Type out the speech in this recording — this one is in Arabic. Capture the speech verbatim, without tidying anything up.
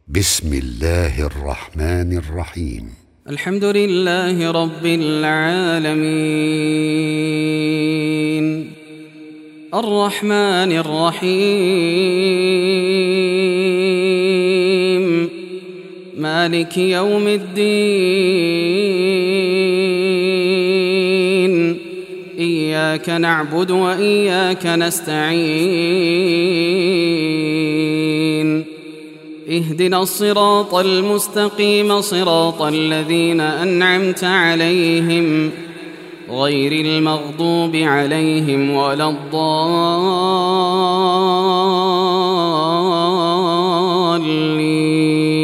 بسم الله الرحمن الرحيم. الحمد لله رب العالمين الرحمن الرحيم مالك يوم الدين إياك نعبد وإياك نستعين اهدنا الصراط المستقيم صراط الذين أنعمت عليهم غير المغضوب عليهم ولا الضالين. الرحمن